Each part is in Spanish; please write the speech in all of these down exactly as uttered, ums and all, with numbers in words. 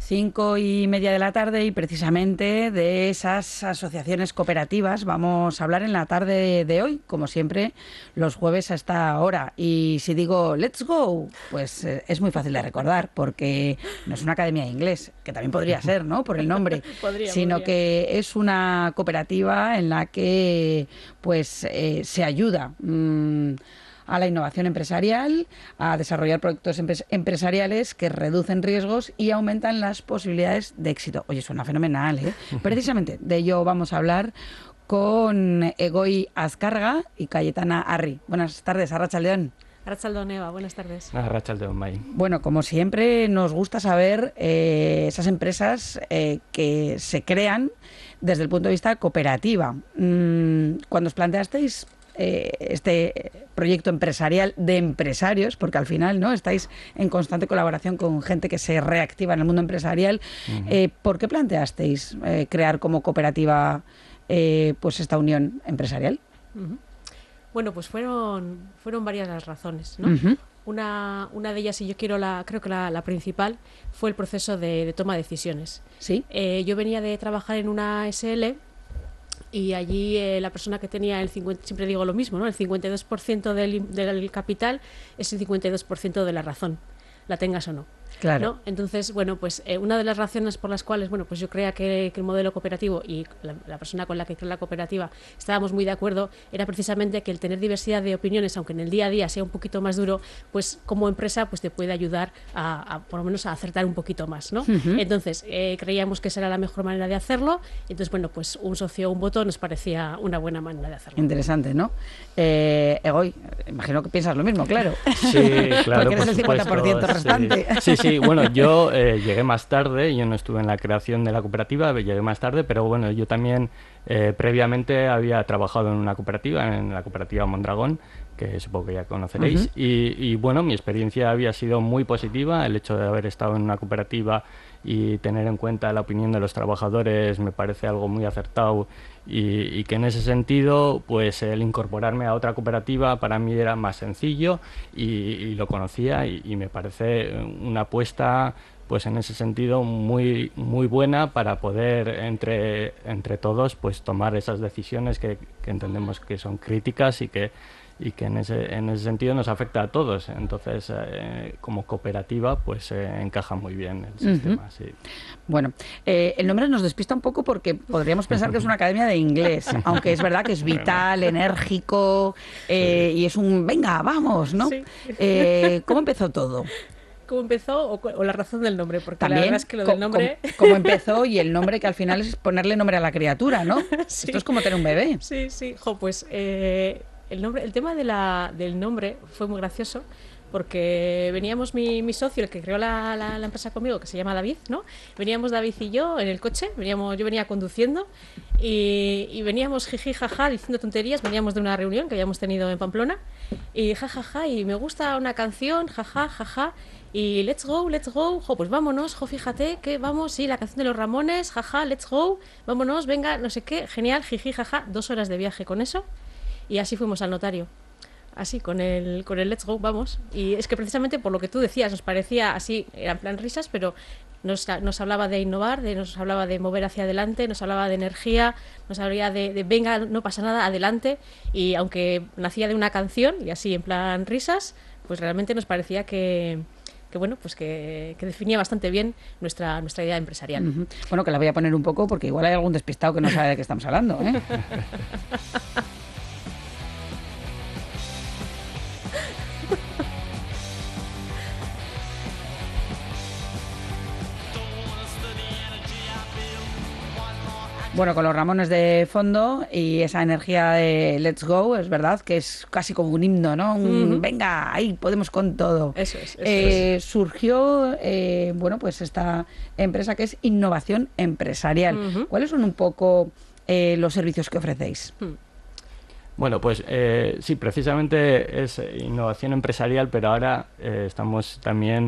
Cinco y media de la tarde y precisamente de esas asociaciones cooperativas vamos a hablar en la tarde de hoy, como siempre, los jueves a esta hora. Y si digo let's go, pues eh, es muy fácil de recordar porque no es una academia de inglés, que también podría ser, ¿no?, por el nombre, podría, sino podría. que es una cooperativa en la que pues eh, se ayuda mmm, a la innovación empresarial, a desarrollar proyectos empres empresariales que reducen riesgos y aumentan las posibilidades de éxito. Oye, suena fenomenal, ¿eh? Precisamente de ello vamos a hablar con Egoy Azkarga y Cayetana Arri. Buenas tardes, Arratsaldeon. Arratsaldeon, Eva, buenas tardes. Arratsaldeon, Mai. Bueno, como siempre, nos gusta saber eh, esas empresas eh, que se crean desde el punto de vista cooperativa. Mm, cuando os planteasteis Eh, este proyecto empresarial de empresarios, porque al final no estáis en constante colaboración con gente que se reactiva en el mundo empresarial, uh-huh. eh, ¿por qué planteasteis eh, crear como cooperativa eh, pues esta unión empresarial? Uh-huh. Bueno, pues fueron fueron varias las razones, ¿no? Uh-huh. Una, una de ellas, y yo quiero la, creo que la, la principal, fue el proceso de, de toma de decisiones. ¿Sí? Eh, yo venía de trabajar en una S L y allí eh, la persona que tenía el cincuenta, siempre digo lo mismo, ¿no? El cincuenta y dos por ciento del, del capital es el cincuenta y dos por ciento de la razón, la tengas o no. Claro. ¿No? Entonces, bueno, pues eh, una de las razones por las cuales, bueno, pues yo creía que, que el modelo cooperativo y la, la persona con la que creé la cooperativa estábamos muy de acuerdo, era precisamente que el tener diversidad de opiniones, aunque en el día a día sea un poquito más duro, pues como empresa pues te puede ayudar a, a por lo menos a acertar un poquito más, ¿no? Uh-huh. Entonces, eh, creíamos que esa era la mejor manera de hacerlo, entonces, bueno, pues un socio, un voto nos parecía una buena manera de hacerlo. Interesante, ¿no? Eh, Egoy, imagino que piensas lo mismo, claro. Sí, claro, porque eres el cincuenta por ciento sí. restante. Sí, sí, bueno, yo eh, llegué más tarde, yo no estuve en la creación de la cooperativa, llegué más tarde, pero bueno, yo también eh, previamente había trabajado en una cooperativa, en la cooperativa Mondragón, que supongo que ya conoceréis, uh-huh. y, y bueno, mi experiencia había sido muy positiva, el hecho de haber estado en una cooperativa y tener en cuenta la opinión de los trabajadores me parece algo muy acertado y, y que en ese sentido pues el incorporarme a otra cooperativa para mí era más sencillo y, y lo conocía y, y me parece una apuesta pues en ese sentido muy muy buena para poder entre, entre todos pues tomar esas decisiones que, que entendemos que son críticas y que y que en ese en ese sentido nos afecta a todos. Entonces, eh, como cooperativa, pues eh, encaja muy bien el sistema. Uh-huh. Sí. Bueno, eh, el nombre nos despista un poco porque podríamos pensar que es una academia de inglés, aunque es verdad que es vital, enérgico, eh, sí. y es un venga, vamos, ¿no? Sí. Eh, ¿Cómo empezó todo? ¿Cómo empezó o, o la razón del nombre? Porque también, la verdad es que lo del nombre... ¿Cómo, cómo empezó y el nombre que al final es ponerle nombre a la criatura, ¿no? Sí. Esto es como tener un bebé. Sí, sí. Jo, pues eh, el, nombre, el tema de la, del nombre fue muy gracioso porque veníamos mi, mi socio, el que creó la, la, la empresa conmigo, que se llama David, ¿no? Veníamos David y yo en el coche, veníamos, yo venía conduciendo y, y veníamos jiji, jaja, diciendo tonterías, veníamos de una reunión que habíamos tenido en Pamplona y jajaja, ja, ja, y me gusta una canción, jaja, jaja, ja, y let's go, let's go, jo, pues vámonos, jo, fíjate que vamos, sí, la canción de los Ramones, jaja, ja, let's go, vámonos, venga, no sé qué, genial, jiji, jaja, ja, dos horas de viaje con eso y así fuimos al notario. Así, con el, con el let's go, vamos. Y es que precisamente por lo que tú decías, nos parecía así, era en plan risas, pero nos, nos hablaba de innovar, de, nos hablaba de mover hacia adelante, nos hablaba de energía, nos hablaba de, de venga, no pasa nada, adelante. Y aunque nacía de una canción, y así en plan risas, pues realmente nos parecía que... que bueno, pues que, que definía bastante bien nuestra, nuestra idea empresarial. Uh-huh. Bueno, que la voy a poner un poco porque igual hay algún despistado que no sabe de qué estamos hablando, ¿eh? Bueno, con los Ramones de fondo y esa energía de Let's Go, es verdad que es casi como un himno, ¿no? Un, uh-huh. Venga, ahí podemos con todo. Eso es. Eso eh, es. Surgió, eh, bueno, pues esta empresa que es Innovación Empresarial. Uh-huh. ¿Cuáles son un poco eh, los servicios que ofrecéis? Uh-huh. Bueno, pues eh, sí, precisamente es innovación empresarial, pero ahora eh, estamos también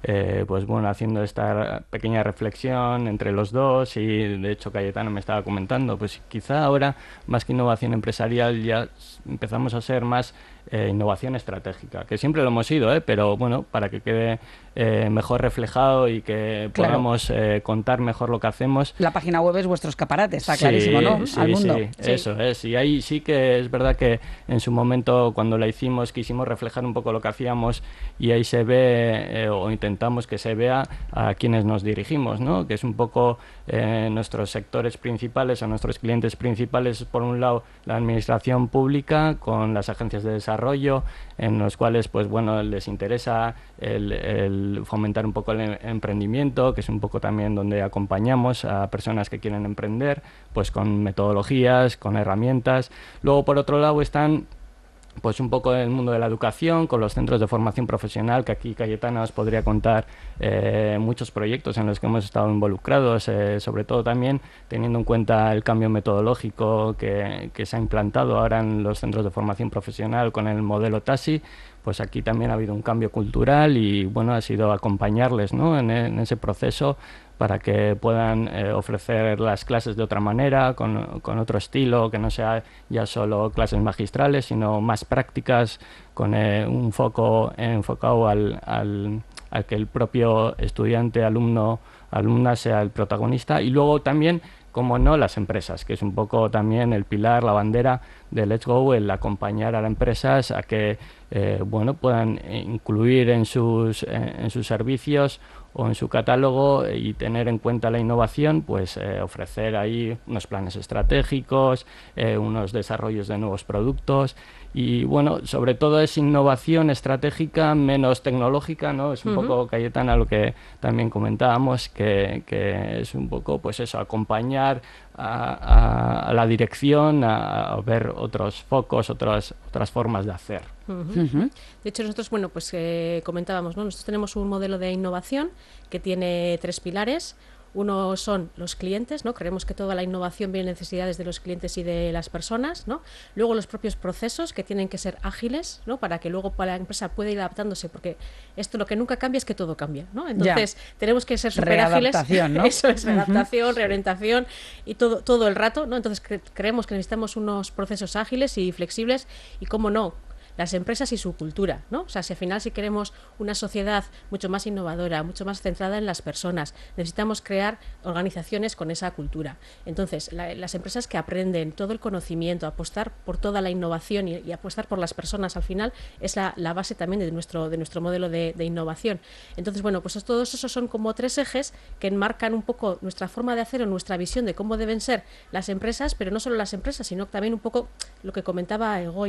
eh, pues bueno, haciendo esta pequeña reflexión entre los dos, y de hecho Cayetano me estaba comentando, pues quizá ahora más que innovación empresarial ya empezamos a ser más eh, innovación estratégica, que siempre lo hemos sido, ¿eh? Pero bueno, para que quede eh, mejor reflejado y que Claro. podamos eh, contar mejor lo que hacemos. La página web es vuestro escaparate, está Sí, clarísimo, ¿no? sí, Al mundo. sí, Sí. eso es. Y ahí sí que es verdad que en su momento, cuando la hicimos, quisimos reflejar un poco lo que hacíamos, y ahí se ve, eh, o intentamos que se vea a quienes nos dirigimos, ¿no? Que es un poco eh, nuestros sectores principales o nuestros clientes principales, por un lado la administración pública con las agencias de desarrollo, en los cuales pues bueno, les interesa el, el fomentar un poco el em- emprendimiento, que es un poco también donde acompañamos a personas que quieren emprender, pues con metodologías, con herramientas. Luego, por otro lado, están pues un poco el mundo de la educación, con los centros de formación profesional, que aquí Cayetana os podría contar eh, muchos proyectos en los que hemos estado involucrados, eh, sobre todo también teniendo en cuenta el cambio metodológico que, que se ha implantado ahora en los centros de formación profesional con el modelo TASI. Pues aquí también ha habido un cambio cultural y bueno, ha sido acompañarles, ¿no? en, en ese proceso, para que puedan eh, ofrecer las clases de otra manera, con, con otro estilo, que no sea ya solo clases magistrales, sino más prácticas, con eh, un foco enfocado al, al, al que el propio estudiante, alumno, alumna sea el protagonista. Y luego también, como no, las empresas, que es un poco también el pilar, la bandera de Let's Go, el acompañar a las empresas a que eh, bueno, puedan incluir en sus, eh, en sus servicios o en su catálogo, y tener en cuenta la innovación, pues eh, ofrecer ahí unos planes estratégicos, eh, unos desarrollos de nuevos productos. Y bueno, sobre todo es innovación estratégica, menos tecnológica, ¿no? Es un uh-huh. poco, Cayetana, lo que también comentábamos, que, que es un poco, pues eso, acompañar a, a, a la dirección a, a ver otros focos, otras, otras formas de hacer. Uh-huh. Uh-huh. De hecho, nosotros, bueno, pues eh, comentábamos, ¿no? Nosotros tenemos un modelo de innovación que tiene tres pilares. Uno son los clientes, ¿no? Creemos que toda la innovación viene de necesidades de los clientes y de las personas, ¿no? Luego los propios procesos, que tienen que ser ágiles, ¿no? Para que luego para la empresa pueda ir adaptándose, porque esto lo que nunca cambia es que todo cambia, ¿no? Entonces ya. tenemos que ser súper ágiles. ¿No? Eso es, readaptación, uh-huh. reorientación y todo, todo el rato, ¿no? Entonces cre- creemos que necesitamos unos procesos ágiles y flexibles y, cómo no, las empresas y su cultura, ¿no? O sea, si al final si queremos una sociedad mucho más innovadora, mucho más centrada en las personas, necesitamos crear organizaciones con esa cultura. Entonces, la, las empresas que aprenden todo el conocimiento, apostar por toda la innovación y, y apostar por las personas, al final es la, la base también de nuestro, de nuestro modelo de, de innovación. Entonces, bueno, pues todos esos son como tres ejes que enmarcan un poco nuestra forma de hacer o nuestra visión de cómo deben ser las empresas, pero no solo las empresas, sino también un poco lo que comentaba Egoy.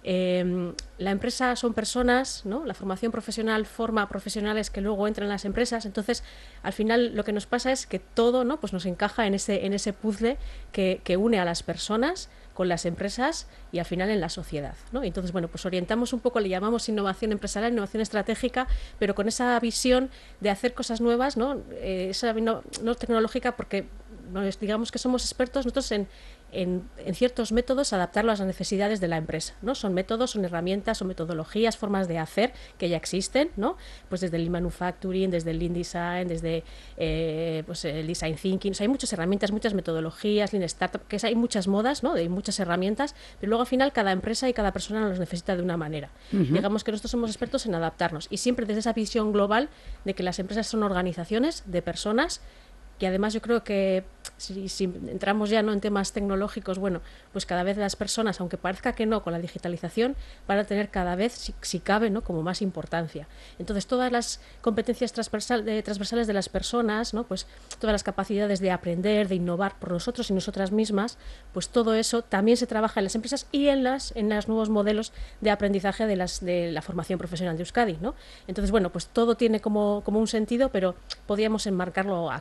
Eh, la empresa son personas, ¿no? La formación profesional forma profesionales que luego entran en las empresas. Entonces, al final lo que nos pasa es que todo, ¿no? Pues nos encaja en ese, en ese puzzle que, que une a las personas con las empresas y al final en la sociedad, ¿no? Entonces, bueno, pues orientamos un poco, le llamamos innovación empresarial, innovación estratégica, pero con esa visión de hacer cosas nuevas, ¿no? Eh, esa no, no tecnológica, porque digamos que somos expertos nosotros en En, en ciertos métodos, adaptarlo a las necesidades de la empresa, ¿no? Son métodos, son herramientas, son metodologías, formas de hacer que ya existen, ¿no? Pues desde el Lean Manufacturing, desde el Lean Design, desde eh, pues el Design Thinking. O sea, hay muchas herramientas, muchas metodologías, Lean Startup, que es, hay muchas modas, ¿no? Hay muchas herramientas, pero luego al final cada empresa y cada persona los necesita de una manera. Uh-huh. Digamos que nosotros somos expertos en adaptarnos y siempre desde esa visión global de que las empresas son organizaciones de personas. Y además yo creo que si, si entramos ya no en temas tecnológicos, bueno, pues cada vez las personas, aunque parezca que no, con la digitalización, van a tener cada vez, si, si cabe, ¿no? Como más importancia. Entonces todas las competencias transversal, de, transversales de las personas, ¿no? Pues todas las capacidades de aprender, de innovar por nosotros y nosotras mismas, pues todo eso también se trabaja en las empresas y en las en los nuevos modelos de aprendizaje de, las, de la formación profesional de Euskadi, ¿no? Entonces, bueno, pues todo tiene como, como un sentido, pero podríamos enmarcarlo aquí, ¿no? Así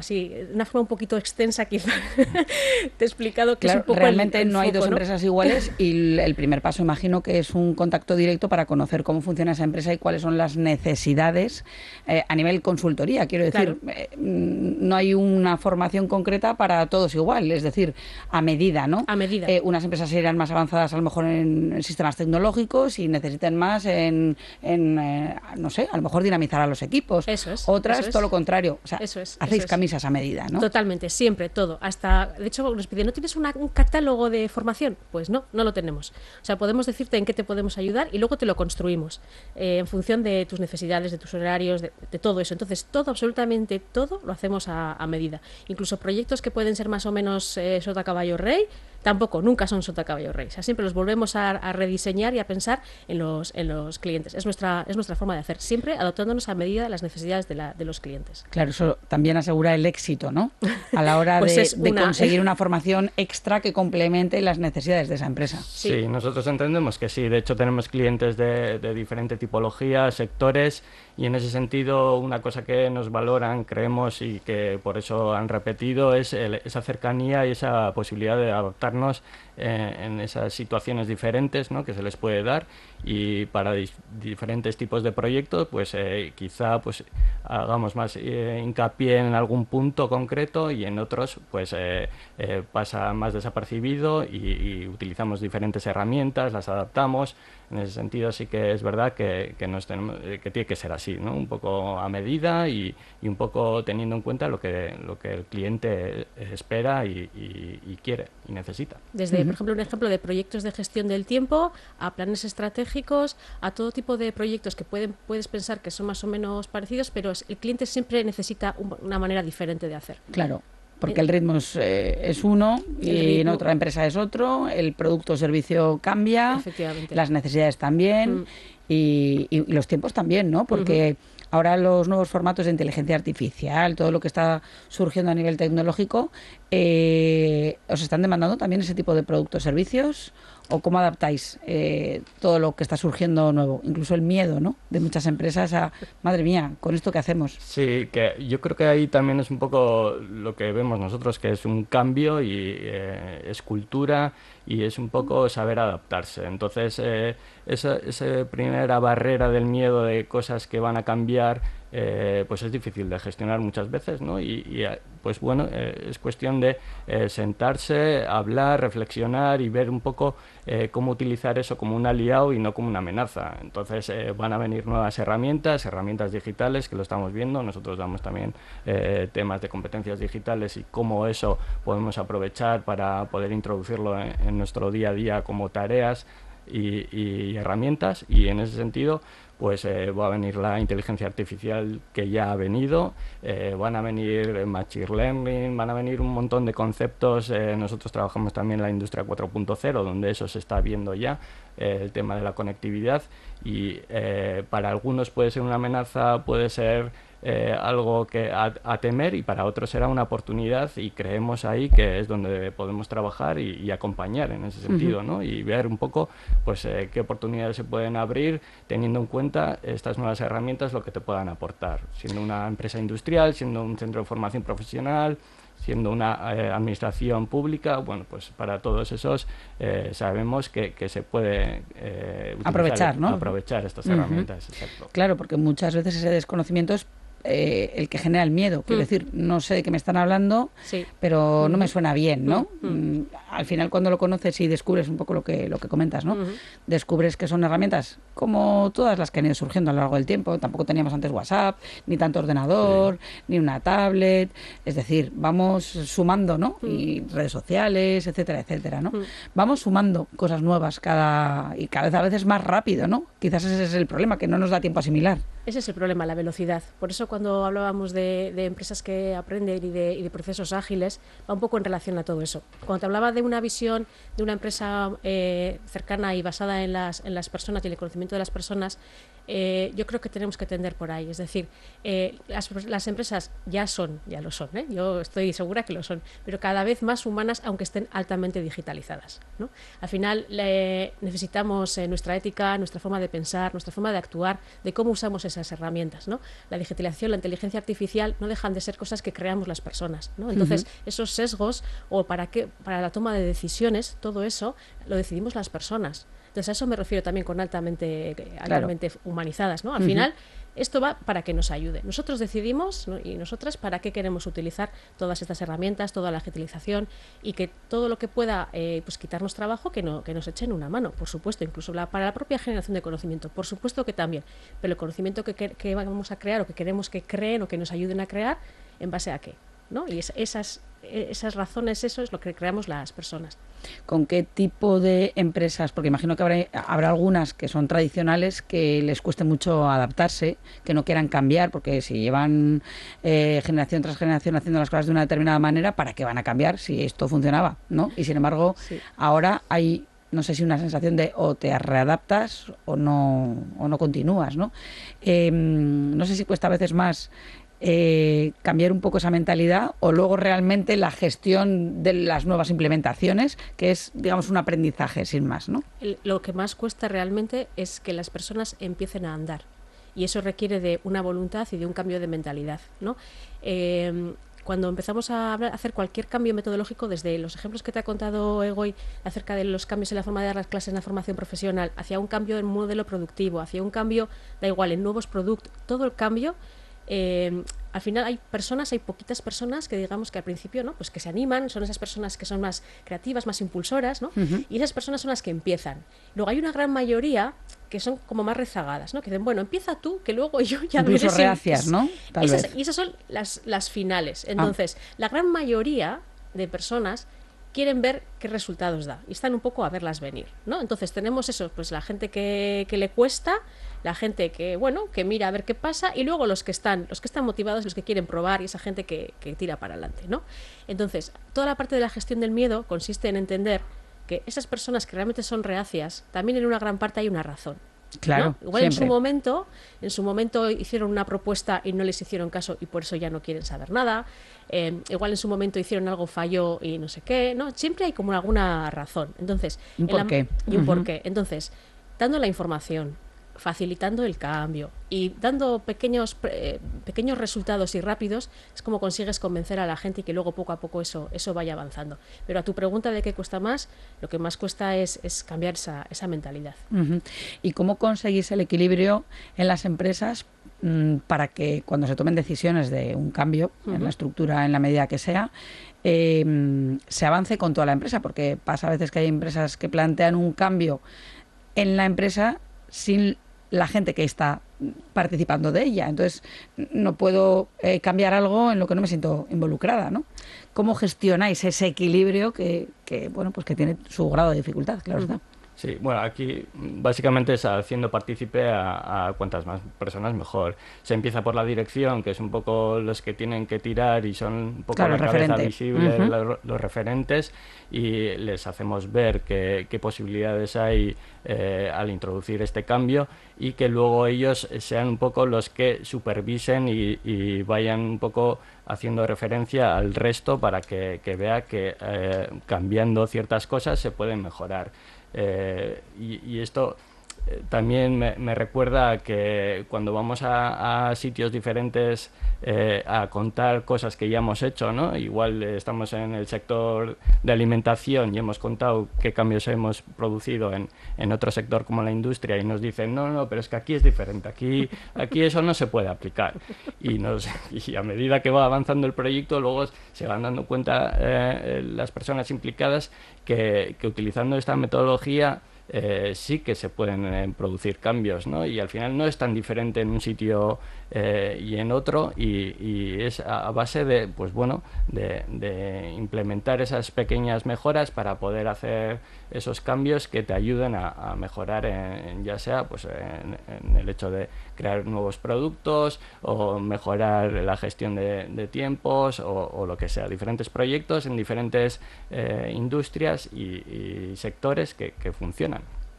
así, de una forma un poquito extensa quizá, te he explicado que claro, es un poco realmente el, el no hay foco, dos ¿no? empresas iguales y el primer paso imagino que es un contacto directo para conocer cómo funciona esa empresa y cuáles son las necesidades eh, a nivel consultoría. Quiero decir, Claro. eh, no hay una formación concreta para todos igual, es decir, a medida, ¿no? A medida. Eh, unas empresas irán más avanzadas a lo mejor en, en sistemas tecnológicos y necesiten más en, en eh, no sé, a lo mejor dinamizar a los equipos. Eso es. Otras eso todo es. lo contrario. O sea, Eso es, hacéis eso es. camisas a medida, ¿no? Totalmente, siempre, todo. Hasta, de hecho, nos piden, ¿no tienes una, un catálogo de formación? Pues no, no lo tenemos. O sea, podemos decirte en qué te podemos ayudar y luego te lo construimos eh, en función de tus necesidades, de tus horarios, de, de todo eso. Entonces, todo, absolutamente todo, lo hacemos a, a medida. Incluso proyectos que pueden ser más o menos eh, sota caballo rey, tampoco, nunca son sota caballo rey. O sea, siempre los volvemos a, a rediseñar y a pensar en los, en los clientes. Es nuestra, es nuestra forma de hacer, siempre adaptándonos a medida de las necesidades de, la, de los clientes. Claro, eso también asegura el éxito, ¿no? A la hora pues de, de una... conseguir una formación extra que complemente las necesidades de esa empresa. Sí, sí, nosotros entendemos que sí. De hecho, tenemos clientes de, de diferente tipología, sectores, y en ese sentido una cosa que nos valoran, creemos, y que por eso han repetido, es el, esa cercanía y esa posibilidad de adaptarnos eh, en esas situaciones diferentes, ¿no?, que se les puede dar, y para dis diferentes tipos de proyectos, pues eh, quizá pues hagamos más eh, hincapié en algún punto concreto y en otros pues eh, eh, pasa más desapercibido y, y utilizamos diferentes herramientas, las adaptamos. En ese sentido sí que es verdad que, que, nos tenemos, que tiene que ser así, ¿no? Un poco a medida y, y un poco teniendo en cuenta lo que, lo que el cliente espera y, y, y quiere y necesita. Desde, uh-huh. por ejemplo, un ejemplo de proyectos de gestión del tiempo a planes estratégicos, a todo tipo de proyectos que pueden, puedes pensar que son más o menos parecidos, pero el cliente siempre necesita un, una manera diferente de hacer. Claro. Porque el ritmo es, eh, es uno y en otra empresa es otro, el producto o servicio cambia, las necesidades también mm. y, y los tiempos también, ¿no? Porque uh-huh. ahora los nuevos formatos de inteligencia artificial, todo lo que está surgiendo a nivel tecnológico, eh, ¿os están demandando también ese tipo de productos o servicios? ¿O cómo adaptáis eh, todo lo que está surgiendo nuevo? Incluso el miedo, ¿no?, de muchas empresas a, madre mía, ¿con esto qué hacemos? Sí, que yo creo que ahí también es un poco lo que vemos nosotros, que es un cambio y eh, es cultura y es un poco saber adaptarse. Entonces, eh, esa, esa primera barrera del miedo de cosas que van a cambiar, eh, pues es difícil de gestionar muchas veces, ¿no? Y, y pues bueno, eh, es cuestión de eh, sentarse, hablar, reflexionar y ver un poco eh, cómo utilizar eso como un aliado y no como una amenaza. Entonces eh, van a venir nuevas herramientas, herramientas digitales, que lo estamos viendo. Nosotros damos también eh, temas de competencias digitales y cómo eso podemos aprovechar para poder introducirlo en, en nuestro día a día como tareas y, y herramientas, y en ese sentido pues eh, va a venir la inteligencia artificial, que ya ha venido, eh, van a venir machine learning, van a venir un montón de conceptos. Eh, nosotros trabajamos también en la industria cuatro punto cero, donde eso se está viendo ya, eh, el tema de la conectividad, y eh, para algunos puede ser una amenaza, puede ser eh, algo que a, a temer, y para otros será una oportunidad, y creemos ahí que es donde podemos trabajar y, y acompañar en ese sentido, uh-huh. ¿no? Y ver un poco pues eh, qué oportunidades se pueden abrir teniendo en cuenta estas nuevas herramientas, lo que te puedan aportar, siendo una empresa industrial, siendo un centro de formación profesional, siendo una eh, administración pública. Bueno, pues para todos esos eh, sabemos que, que se puede eh, utilizar, aprovechar, ¿no? aprovechar estas uh-huh. herramientas. Exacto. Claro, porque muchas veces ese desconocimiento es Eh, el que genera el miedo. Quiero mm. decir, no sé de qué me están hablando, sí. pero mm. no me suena bien, ¿no? Mm. Mm, al final, cuando lo conoces y descubres un poco lo que, lo que comentas, ¿no? Mm. Descubres que son herramientas como todas las que han ido surgiendo a lo largo del tiempo. Tampoco teníamos antes WhatsApp, ni tanto ordenador, sí. ni una tablet. Es decir, vamos sumando, ¿no? Mm. Y redes sociales, etcétera, etcétera, ¿no? Mm. Vamos sumando cosas nuevas cada y cada vez a veces más rápido, ¿no? Quizás ese es el problema, que no nos da tiempo a asimilar. Ese es el problema, la velocidad. Por eso cuando hablábamos de, de empresas que aprenden y de, y de procesos ágiles, va un poco en relación a todo eso. Cuando te hablaba de una visión de una empresa eh, cercana y basada en las, en las personas y el conocimiento conocimiento de las personas, eh, yo creo que tenemos que tender por ahí. Es decir, eh, las, las empresas ya son, ya lo son, ¿eh? Yo estoy segura que lo son, pero cada vez más humanas, aunque estén altamente digitalizadas, ¿no? Al final le, necesitamos eh, nuestra ética, nuestra forma de pensar, nuestra forma de actuar, de cómo usamos esas herramientas, ¿no? La digitalización, la inteligencia artificial no dejan de ser cosas que creamos las personas, ¿no? Entonces, uh-huh. esos sesgos o para qué, para la toma de decisiones, todo eso lo decidimos las personas. Entonces a eso me refiero también con altamente, altamente claro. humanizadas, ¿no? Al uh-huh. final esto va para que nos ayude. Nosotros decidimos, ¿no? Y nosotras para qué queremos utilizar todas estas herramientas, toda la digitalización y que todo lo que pueda eh, pues quitarnos trabajo, que, no, que nos echen una mano, por supuesto, incluso la, para la propia generación de conocimiento, por supuesto que también, pero el conocimiento que, que, que vamos a crear o que queremos que creen o que nos ayuden a crear, ¿en base a qué? ¿No? Y es, esas, esas razones, eso es lo que creamos las personas. ¿Con qué tipo de empresas? Porque imagino que habrá, habrá algunas que son tradicionales que les cueste mucho adaptarse, que no quieran cambiar, porque si llevan eh, generación tras generación haciendo las cosas de una determinada manera, ¿para qué van a cambiar si esto funcionaba? ¿No? Y sin embargo, sí. ahora hay, no sé si una sensación de o te readaptas o no, o no continúas, ¿no? Eh, no sé si cuesta a veces más Eh, cambiar un poco esa mentalidad o luego realmente la gestión de las nuevas implementaciones, que es, digamos, un aprendizaje sin más, ¿no? El, lo que más cuesta realmente es que las personas empiecen a andar y eso requiere de una voluntad y de un cambio de mentalidad, ¿no? Eh, cuando empezamos a hacer cualquier cambio metodológico, desde los ejemplos que te ha contado Egoy acerca de los cambios en la forma de dar las clases en la formación profesional, hacia un cambio en modelo productivo, hacia un cambio, da igual, en nuevos productos, todo el cambio. Eh, al final hay personas, hay poquitas personas que digamos que al principio, ¿no? Pues que se animan, son esas personas que son más creativas, más impulsoras, ¿no? Uh-huh. Y esas personas son las que empiezan. Luego hay una gran mayoría que son como más rezagadas, ¿no? Que dicen, bueno, empieza tú, que luego yo ya incluso veré si... reacias, ¿no? Tal esas, vez. Y esas son las, las finales. Entonces, ah. la gran mayoría de personas quieren ver qué resultados da y están un poco a verlas venir, ¿no? Entonces tenemos eso, pues la gente que, que le cuesta, la gente que, bueno, que mira a ver qué pasa y luego los que están, los que están motivados, los que quieren probar y esa gente que, que tira para adelante, ¿no? Entonces, toda la parte de la gestión del miedo consiste en entender que esas personas que realmente son reacias, también en una gran parte hay una razón. Claro, ¿no? Igual siempre. en su momento, en su momento hicieron una propuesta y no les hicieron caso y por eso ya no quieren saber nada. Eh, igual en su momento hicieron algo, falló y no sé qué, ¿no? Siempre hay como alguna razón. Entonces, ¿Un por qué? Y un uh-huh. porqué. Entonces, dando la información, facilitando el cambio y dando pequeños eh, pequeños resultados y rápidos es como consigues convencer a la gente y que luego poco a poco eso eso vaya avanzando. Pero a tu pregunta de qué cuesta más, lo que más cuesta es, es cambiar esa, esa mentalidad. Uh-huh. ¿Y cómo conseguís el equilibrio en las empresas mmm, para que cuando se tomen decisiones de un cambio uh-huh. en la estructura, en la medida que sea, eh, se avance con toda la empresa? Porque pasa a veces que hay empresas que plantean un cambio en la empresa sin la gente que está participando de ella. Entonces, no puedo eh, cambiar algo en lo que no me siento involucrada, ¿no? ¿Cómo gestionáis ese equilibrio que, que bueno, pues que tiene su grado de dificultad, claro está? Sí, bueno, aquí básicamente es haciendo partícipe a, a cuantas más personas mejor. Se empieza por la dirección, que es un poco los que tienen que tirar y son un poco claro, la cabeza referente. visible, uh-huh. los, los referentes, y les hacemos ver qué, qué posibilidades hay eh, al introducir este cambio y que luego ellos sean un poco los que supervisen y, y vayan un poco haciendo referencia al resto para que, que vea que eh, cambiando ciertas cosas se pueden mejorar. Eh, y, y esto eh, también me, me recuerda que cuando vamos a, a sitios diferentes eh, a contar cosas que ya hemos hecho, ¿no? Igual eh, estamos en el sector de alimentación y hemos contado qué cambios hemos producido en, en otro sector como la industria y nos dicen, no, no, pero es que aquí es diferente, aquí, aquí eso no se puede aplicar. Y, nos, y a medida que va avanzando el proyecto, luego se van dando cuenta eh, las personas implicadas que, que utilizando esta metodología Eh, sí que se pueden eh, producir cambios, ¿no? Y al final no es tan diferente en un sitio eh, y en otro y, y es a, a base de, pues bueno, de, de implementar esas pequeñas mejoras para poder hacer esos cambios que te ayuden a, a mejorar en, en, ya sea pues en, en el hecho de crear nuevos productos o mejorar la gestión de, de tiempos o, o lo que sea, diferentes proyectos en diferentes eh, industrias y, y sectores que, que funcionan.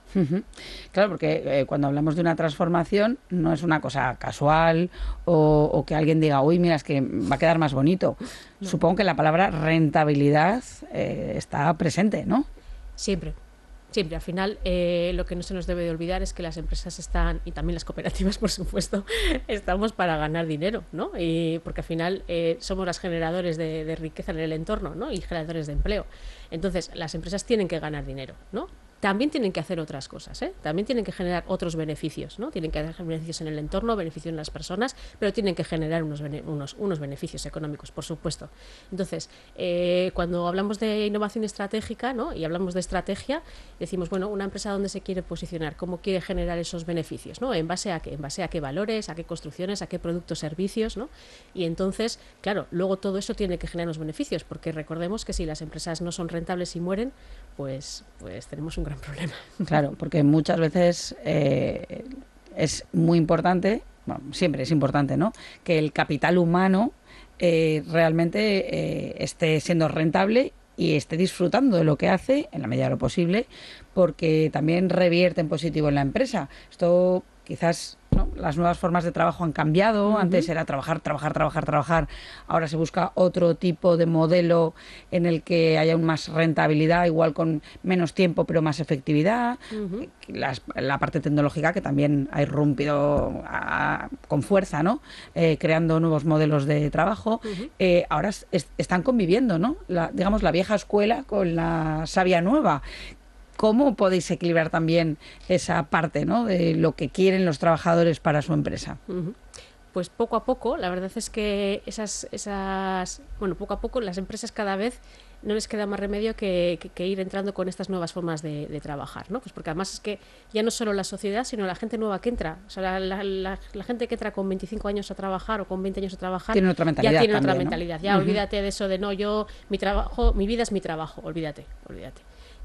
Uh-huh. Claro, porque eh, cuando hablamos de una transformación no es una cosa casual o, o que alguien diga, uy, mira, es que va a quedar más bonito. No. Supongo que la palabra rentabilidad eh, está presente, ¿no? Siempre. Siempre, al final, eh, lo que no se nos debe de olvidar es que las empresas están, y también las cooperativas, por supuesto, estamos para ganar dinero, ¿no? Y porque al final eh, somos los generadores de, de riqueza en el entorno, ¿no? Y generadores de empleo. Entonces, las empresas tienen que ganar dinero, ¿no? También tienen que hacer otras cosas, ¿eh? También tienen que generar otros beneficios, ¿no? Tienen que hacer beneficios en el entorno, beneficios en las personas, pero tienen que generar unos, bene unos, unos beneficios económicos, por supuesto. Entonces, eh, cuando hablamos de innovación estratégica, ¿no? Y hablamos de estrategia, decimos, bueno, una empresa dónde se quiere posicionar, cómo quiere generar esos beneficios, ¿no? En base a qué, en base a qué valores, a qué construcciones, a qué productos, servicios, ¿no? Y entonces, claro, luego todo eso tiene que generar unos beneficios, porque recordemos que si las empresas no son rentables y mueren, pues, pues tenemos un gran problema. Claro, porque muchas veces eh, es muy importante, bueno, siempre es importante, ¿no?, que el capital humano eh, realmente eh, esté siendo rentable y esté disfrutando de lo que hace en la medida de lo posible, porque también revierte en positivo en la empresa. Esto quizás, ¿no?, las nuevas formas de trabajo han cambiado. Uh-huh. Antes era trabajar, trabajar, trabajar, trabajar. Ahora se busca otro tipo de modelo en el que haya un más rentabilidad, igual con menos tiempo, pero más efectividad. Uh-huh. Las, la parte tecnológica que también ha irrumpido a, con fuerza, ¿no?, eh, creando nuevos modelos de trabajo. Uh-huh. Eh, ahora es, es, están conviviendo, ¿no?, la, digamos, la vieja escuela con la savia nueva. ¿Cómo podéis equilibrar también esa parte, ¿no?, de lo que quieren los trabajadores para su empresa? Uh-huh. Pues poco a poco, la verdad es que esas, esas, bueno, poco a poco las empresas cada vez no les queda más remedio que, que, que ir entrando con estas nuevas formas de, de trabajar, ¿no? Pues porque además es que ya no solo la sociedad, sino la gente nueva que entra. O sea, la, la, la, la gente que entra con veinticinco años a trabajar o con veinte años a trabajar, tiene otra mentalidad, ya tiene también, otra ¿no? mentalidad. Ya uh-huh. Olvídate de eso de no, yo, mi trabajo, mi vida es mi trabajo, olvídate, olvídate.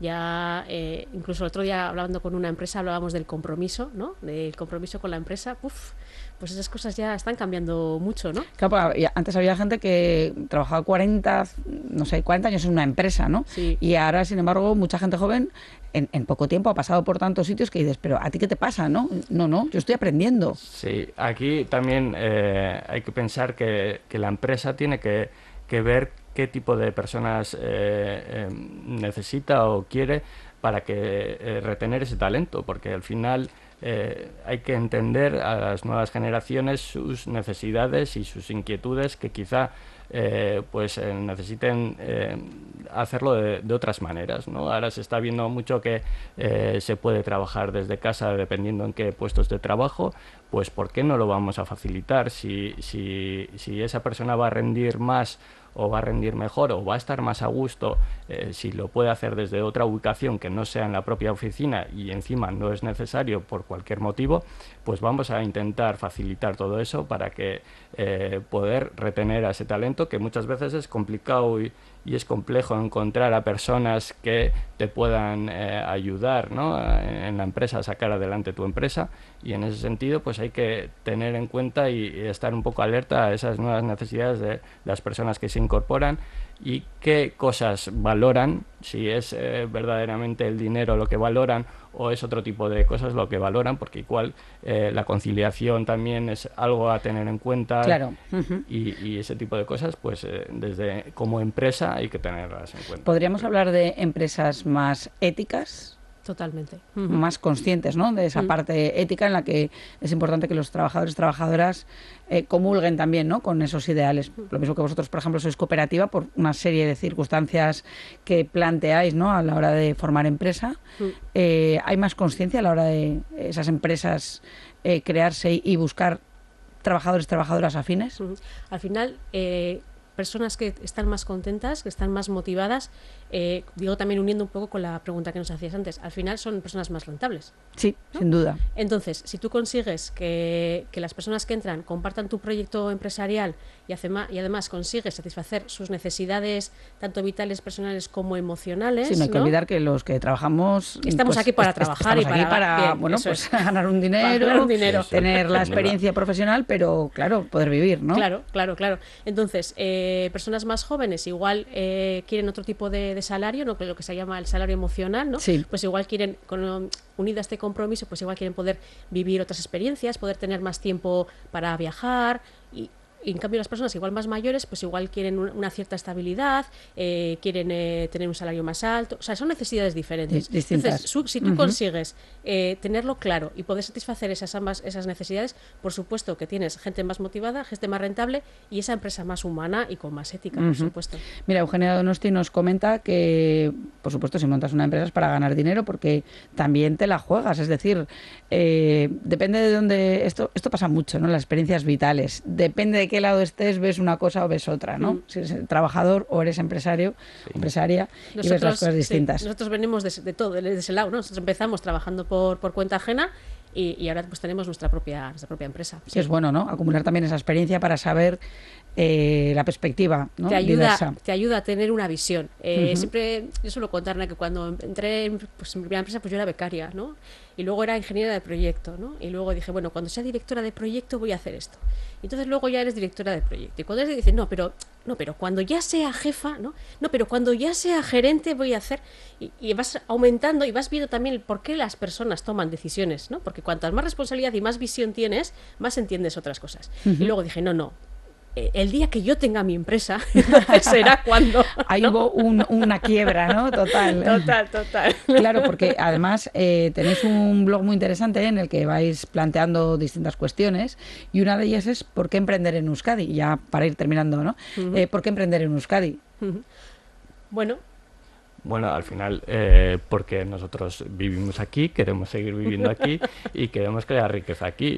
Ya, eh, incluso el otro día hablando con una empresa hablábamos del compromiso, ¿no? Del compromiso con la empresa. Uf, pues esas cosas ya están cambiando mucho, ¿no? Claro, antes había gente que trabajaba cuarenta, no sé, cuarenta años en una empresa, ¿no? Sí. Y ahora, sin embargo, mucha gente joven en, en poco tiempo ha pasado por tantos sitios que dices, pero ¿a ti qué te pasa, no? No, no, yo estoy aprendiendo. Sí, aquí también eh, hay que pensar que, que la empresa tiene que, que ver qué tipo de personas eh, eh, necesita o quiere para que eh, retener ese talento, porque al final eh, hay que entender a las nuevas generaciones sus necesidades y sus inquietudes que quizá eh, pues eh, necesiten eh, hacerlo de, de otras maneras, ¿no? Ahora se está viendo mucho que eh, se puede trabajar desde casa dependiendo en qué puestos de trabajo, pues ¿por qué no lo vamos a facilitar? Si, si, si esa persona va a rendir más o va a rendir mejor o va a estar más a gusto eh, si lo puede hacer desde otra ubicación que no sea en la propia oficina y encima no es necesario por cualquier motivo, pues vamos a intentar facilitar todo eso para que eh, poder retener a ese talento, que muchas veces es complicado y, y es complejo encontrar a personas que te puedan eh, ayudar, ¿no?, en la empresa a sacar adelante tu empresa, y en ese sentido pues hay que tener en cuenta y, y estar un poco alerta a esas nuevas necesidades de las personas que se incorporan y qué cosas valoran, si es eh, verdaderamente el dinero lo que valoran o es otro tipo de cosas lo que valoran, porque igual eh, la conciliación también es algo a tener en cuenta. Claro. Uh-huh. y, y ese tipo de cosas, pues eh, desde como empresa hay que tenerlas en cuenta. ¿Podríamos hablar de empresas más éticas? Totalmente. Uh-huh. Más conscientes, ¿no?, de esa uh-huh. parte ética en la que es importante que los trabajadores y trabajadoras eh, comulguen también, ¿no?, con esos ideales. Uh-huh. Lo mismo que vosotros, por ejemplo, sois cooperativa por una serie de circunstancias que planteáis, ¿no?, a la hora de formar empresa. Uh-huh. Eh, ¿hay más conciencia a la hora de esas empresas eh, crearse y buscar trabajadores y trabajadoras afines? Uh-huh. Al final, eh, personas que están más contentas, que están más motivadas, eh, digo también uniendo un poco con la pregunta que nos hacías antes, al final son personas más rentables. Sí, ¿no? Sin duda. Entonces, si tú consigues que, que las personas que entran compartan tu proyecto empresarial y, hace ma- y además consigues satisfacer sus necesidades tanto vitales, personales como emocionales. Sí, no hay que ¿no? olvidar que los que trabajamos estamos pues, aquí para est- trabajar estamos y aquí para, para bien, bueno, pues es. ganar un dinero, Para ganar un dinero. tener la experiencia profesional, pero claro, poder vivir, ¿no? Claro, claro, claro. Entonces, eh, eh, personas más jóvenes igual eh, quieren otro tipo de, de salario, ¿no? Lo que se llama el salario emocional, ¿no? Sí. Pues igual quieren, con, unido a este compromiso, pues igual quieren poder vivir otras experiencias, poder tener más tiempo para viajar y Y en cambio las personas igual más mayores pues igual quieren una cierta estabilidad, eh, quieren eh, tener un salario más alto, o sea, son necesidades diferentes. Distintas. Entonces, su, si tú uh-huh. consigues eh, tenerlo claro y poder satisfacer esas ambas esas necesidades, por supuesto que tienes gente más motivada, gente más rentable y esa empresa más humana y con más ética, uh-huh. por supuesto. Mira, Eugenia Donosti nos comenta que, por supuesto, si montas una empresa es para ganar dinero porque también te la juegas, es decir, eh, depende de dónde, esto, esto pasa mucho, ¿no? Las experiencias vitales, depende de qué lado estés, ves una cosa o ves otra, ¿no? Mm. Si eres trabajador o eres empresario, sí. empresaria, nosotros, y ves las cosas distintas. Sí, nosotros venimos de, de todo, de ese lado, ¿no? Nosotros empezamos trabajando por, por cuenta ajena y, y ahora pues tenemos nuestra propia, nuestra propia empresa. Sí. Es bueno, ¿no? Acumular también esa experiencia para saber eh, la perspectiva, ¿no? Te ayuda, diversa. Te ayuda a tener una visión. Eh, uh-huh. Siempre, yo suelo contar, ¿no? Que cuando entré en, pues, en mi primera empresa, pues yo era becaria, ¿no? Y luego era ingeniera de proyecto, ¿no? Y luego dije, bueno, cuando sea directora de proyecto voy a hacer esto. Y entonces luego ya eres directora de proyecto. Y cuando eres, dices, no, pero no, pero cuando ya sea jefa, ¿no? No, pero cuando ya sea gerente voy a hacer... Y, y vas aumentando y vas viendo también por qué las personas toman decisiones, ¿no? Porque cuantas más responsabilidad y más visión tienes, más entiendes otras cosas. Uh-huh. Y luego dije, no, no. El día que yo tenga mi empresa, será cuando... Ahí ¿no? hubo un, una quiebra, ¿no? Total. Total, total. Claro, porque además eh, tenéis un blog muy interesante en el que vais planteando distintas cuestiones y una de ellas es ¿por qué emprender en Euskadi? Ya para ir terminando, ¿no? Uh-huh. Eh, ¿Por qué emprender en Euskadi? Uh-huh. Bueno... Bueno, al final, eh, porque nosotros vivimos aquí, queremos seguir viviendo aquí y queremos crear riqueza aquí.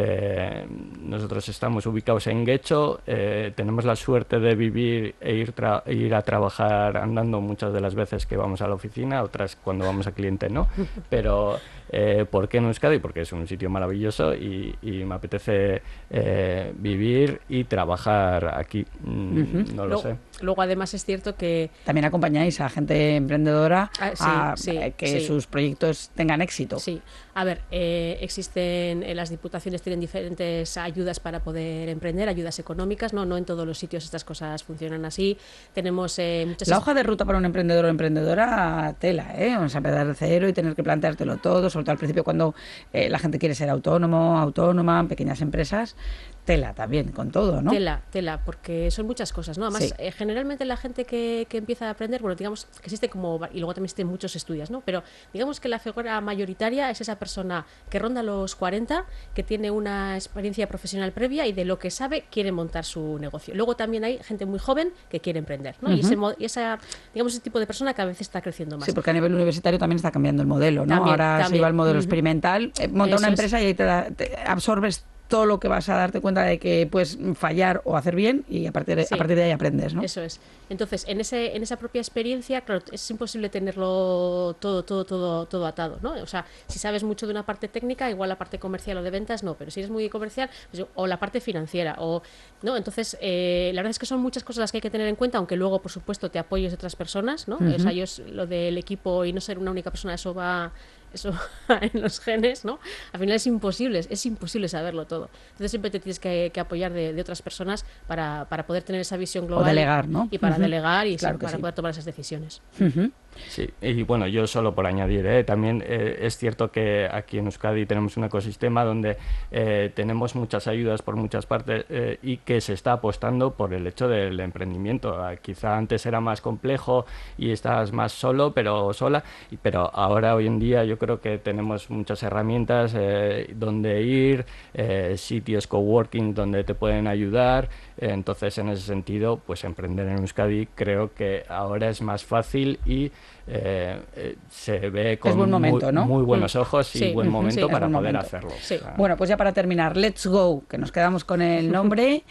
Eh, nosotros estamos ubicados en Guecho, eh, tenemos la suerte de vivir e ir, tra- ir a trabajar andando muchas de las veces que vamos a la oficina, otras cuando vamos a cliente no, pero eh, ¿por qué en Euskadi? Porque es un sitio maravilloso y, y me apetece eh, vivir y trabajar aquí, mm, uh-huh. no lo luego, sé. Luego además es cierto que... También acompañáis a gente emprendedora ah, sí, a sí, eh, que sí. sus proyectos tengan éxito. Sí, a ver, eh, existen en las diputaciones tienen diferentes ayudas para poder emprender, ayudas económicas, no no en todos los sitios estas cosas funcionan así. Tenemos eh, muchas... La hoja de ruta para un emprendedor o emprendedora, tela, ¿eh? O sea, empezar de cero y tener que planteártelo todo, sobre todo al principio cuando eh, la gente quiere ser autónomo, autónoma, en pequeñas empresas, tela también, con todo, ¿no? Tela, tela, porque son muchas cosas, ¿no? Además, sí. eh, generalmente la gente que, que empieza a aprender, bueno, digamos que existe como, y luego también existen muchos estudios, ¿no? Pero digamos que la figura mayoritaria es esa persona que ronda los cuarenta, que tiene una experiencia profesional previa y de lo que sabe quiere montar su negocio. Luego también hay gente muy joven que quiere emprender, ¿no? Uh-huh. Y, ese, y esa, digamos, ese tipo de persona cada vez está creciendo más. Sí, porque a nivel universitario también está cambiando el modelo, ¿no? También, Ahora también. se lleva el modelo uh-huh. experimental, eh, monta Eso una empresa es. y ahí te, da, te absorbes todo lo que vas a darte cuenta de que puedes fallar o hacer bien y a partir de, sí. a partir de ahí aprendes, ¿no? Eso es. Entonces, en ese en esa propia experiencia, claro, es imposible tenerlo todo todo todo todo atado, ¿no? O sea, si sabes mucho de una parte técnica, igual la parte comercial o de ventas no, pero si eres muy comercial, pues, o la parte financiera o no, entonces eh, la verdad es que son muchas cosas las que hay que tener en cuenta, aunque luego por supuesto te apoyes de otras personas, ¿no? Uh-huh. O sea, yo lo del equipo y no ser una única persona, eso va eso en los genes, ¿no? Al final es imposible, es imposible saberlo todo. Entonces siempre te tienes que, que apoyar de, de otras personas para, para poder tener esa visión global. O delegar, ¿no? Y para uh-huh. delegar y claro sí, para sí. poder tomar esas decisiones. Uh-huh. Sí, y bueno, yo solo por añadir, ¿eh? también eh, es cierto que aquí en Euskadi tenemos un ecosistema donde eh, tenemos muchas ayudas por muchas partes eh, y que se está apostando por el hecho del emprendimiento. Eh, quizá antes era más complejo y estabas más solo, pero sola, pero ahora hoy en día yo creo que tenemos muchas herramientas eh, donde ir, eh, sitios coworking donde te pueden ayudar. Eh, entonces, en ese sentido, pues emprender en Euskadi creo que ahora es más fácil y Eh, eh, se ve con buen momento, muy, ¿no? muy buenos ojos y sí, buen momento sí, para buen poder momento. hacerlo. Sí. O sea, bueno, pues ya para terminar, Let's Go, que nos quedamos con el nombre,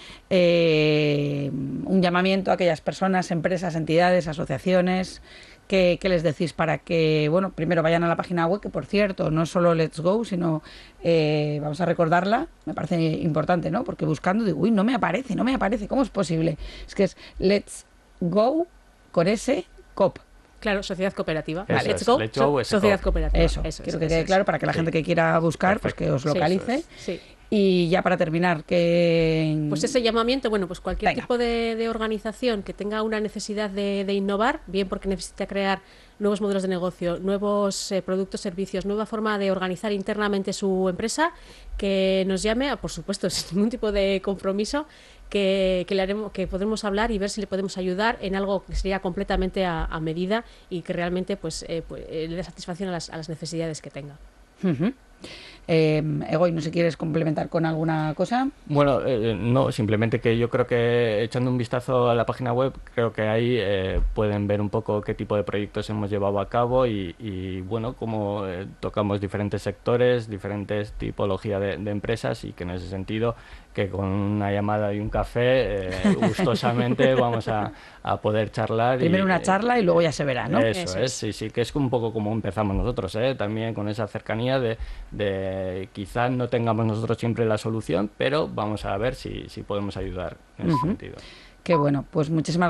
eh, un llamamiento a aquellas personas, empresas, entidades, asociaciones, ¿qué, qué les decís para que, bueno, primero vayan a la página web, que por cierto, no es solo Let's Go, sino, eh, vamos a recordarla, me parece importante, ¿no? Porque buscando digo, uy, no me aparece, no me aparece, ¿cómo es posible? Es que es Let's Go con S, cop. Claro, sociedad cooperativa. Eso Let's es, Go, Let's Go so, sociedad Co. cooperativa. Eso, eso quiero es, que eso quede es. claro para que la Sí. gente que quiera buscar, Perfecto. pues que os localice. Sí, Sí. Y ya para terminar, que... Pues ese llamamiento, bueno, pues cualquier Venga. tipo de, de organización que tenga una necesidad de, de innovar, bien porque necesita crear nuevos modelos de negocio, nuevos eh, productos, servicios, nueva forma de organizar internamente su empresa, que nos llame, por supuesto, sin ningún tipo de compromiso, que, que, le haremos, que podremos hablar y ver si le podemos ayudar en algo que sería completamente a, a medida y que realmente pues, eh, pues eh, le dé satisfacción a las, a las necesidades que tenga. Uh-huh. Eh, Egoy, no sé si quieres complementar con alguna cosa. Bueno, eh, no, simplemente que yo creo que echando un vistazo a la página web, creo que ahí eh, pueden ver un poco qué tipo de proyectos hemos llevado a cabo y, y bueno, cómo eh, tocamos diferentes sectores, diferentes tipologías de, de empresas y que en ese sentido, que con una llamada y un café, eh, gustosamente vamos a, a poder charlar. Primero y, una charla y luego ya se verá, ¿no? Eso, Eso es, es. sí, sí, que es un poco como empezamos nosotros, ¿eh? También con esa cercanía de, de quizás no tengamos nosotros siempre la solución, pero vamos a ver si, si podemos ayudar en ese Uh-huh. sentido. Qué bueno, pues muchísimas